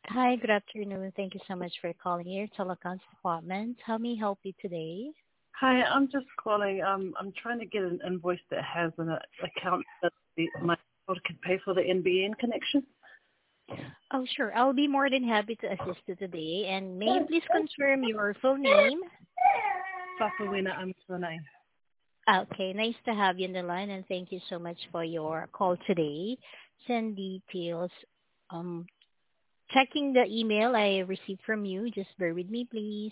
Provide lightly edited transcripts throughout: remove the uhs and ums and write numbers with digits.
Hi, good afternoon. Thank you so much for calling here, Telecoms Department. How may I help you today? Hi, I'm just calling. I'm trying to get an invoice that has an account that my child can pay for the NBN connection. Oh, sure. I'll be more than happy to assist you today. And may you please confirm your full name? Fafawina Amasone. Okay, nice to have you on the line, and thank you so much for your call today. Send details. Um, Checking the email I received from you. Just bear with me, please.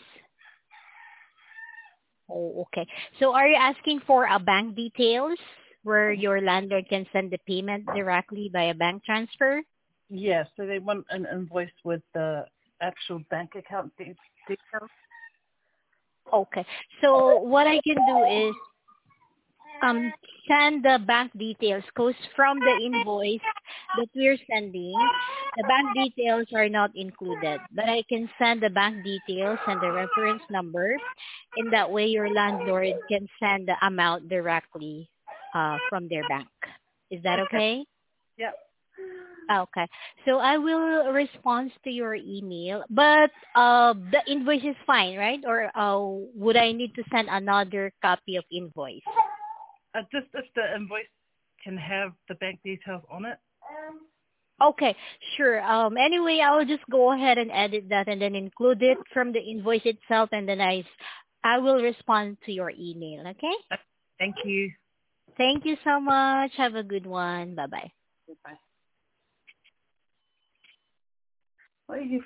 Oh, okay. So are you asking for a bank details where your landlord can send the payment directly by a bank transfer? Yeah, so they want an invoice with the actual bank account details. Okay. So what I can do is um send the bank details because from the invoice that we're sending, the bank details are not included. But I can send the bank details and the reference number. In that way, your landlord can send the amount directly from their bank. Is that Okay. okay? Yeah. Okay. So I will respond to your email, but the invoice is fine, right? Or would I need to send another copy of invoice? Just if the invoice can have the bank details on it. Okay, sure. Anyway, I'll just go ahead and edit that and then include it from the invoice itself, and then I will respond to your email. Okay. Uh, Thank you. Thank you so much. Have a good one. Bye bye. Goodbye. What are you